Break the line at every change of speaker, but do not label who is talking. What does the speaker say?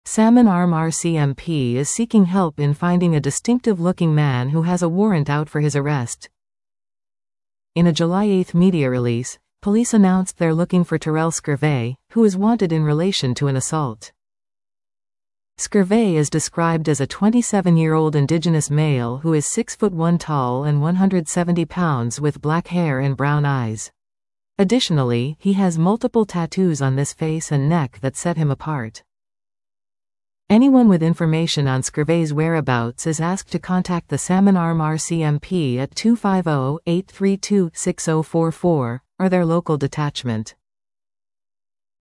Salmon Arm RCMP is seeking help in finding a distinctive-looking man who has a warrant out for his arrest. In a July 8 media release, police announced they're looking for Terrell Scrivey, who is wanted in relation to an assault. Scrivey is described as a 27-year-old indigenous male who is 6'1" tall and 170 pounds with black hair and brown eyes. Additionally, he has multiple tattoos on his face and neck that set him apart. Anyone with information on Scrivey's whereabouts is asked to contact the Salmon Arm RCMP at 250-832-6044, or their local detachment.